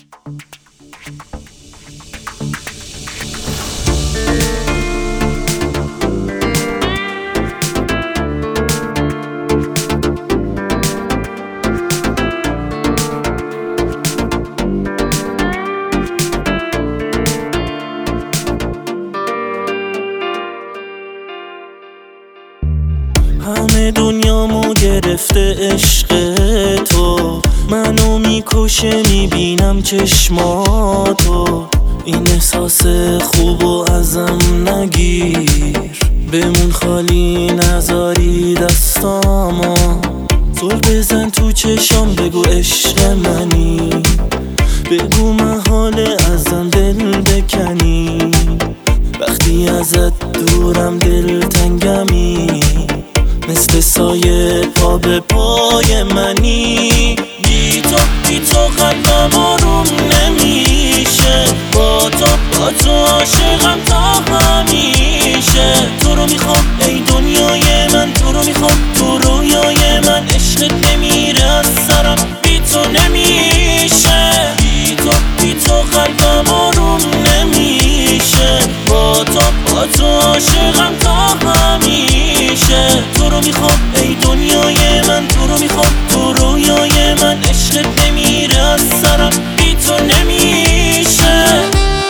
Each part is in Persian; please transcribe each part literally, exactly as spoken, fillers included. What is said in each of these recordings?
همه دنیامو گرفته عشق تو، منو میکشه میبینم چشماتو. این احساس خوبو ازم نگیر، بمون خالی نذاری دستامو. زل بزن تو چشام بگو عشق منی، بگو محاله ازم دل بکنی. وقتی ازت دورم دل تنگمی، مثل سایه پا به پای منی. بی تو بی تو قلبم آروم نمیشه، با تو با تو عاشقم تا همیشه. تو رو میخوام ای دنیای من، تو رو میخوام تو رویای من. عشقت نمیره از سرم، بی تو نمیشه. بی تو بی تو قلبم آروم نمیشه، با تو با تو عاشقم تا همیشه. تو رو میخوام ای دنیای من، تو رو میخوام تو رویای من. عشقت نمیره از سرم، بی تو نمیشه.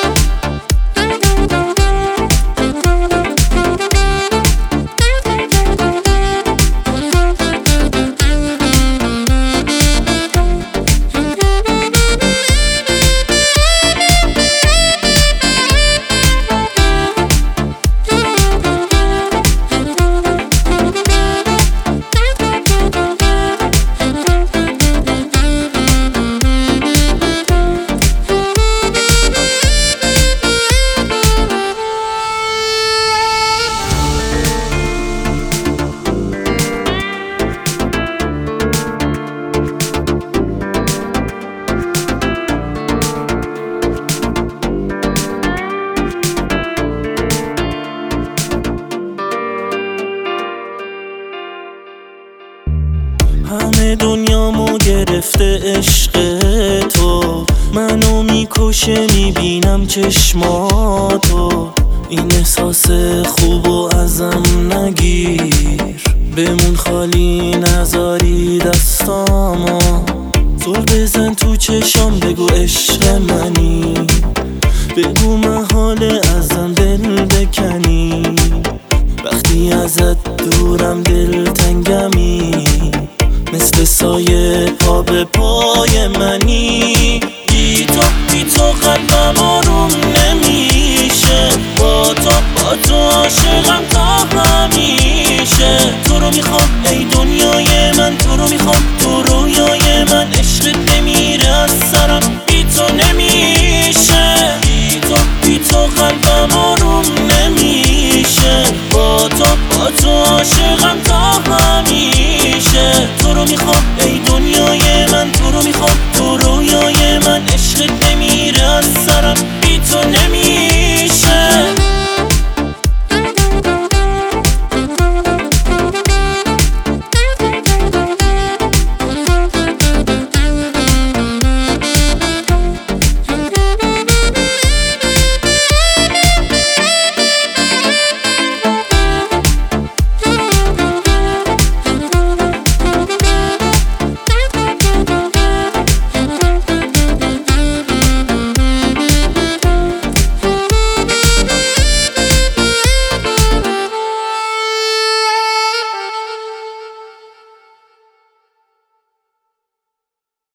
همه دنیامو گرفته عشق تو، منو میکشه میبینم چشماتو. این احساس خوبو ازم نگیر، بمون خالی نذاری دستامو. زل بزن تو چشام بگو عشق منی، بگو محاله ازم دل بکنی. وقتی ازت دورم دل تنگمی، مثل سایه پا به پای من.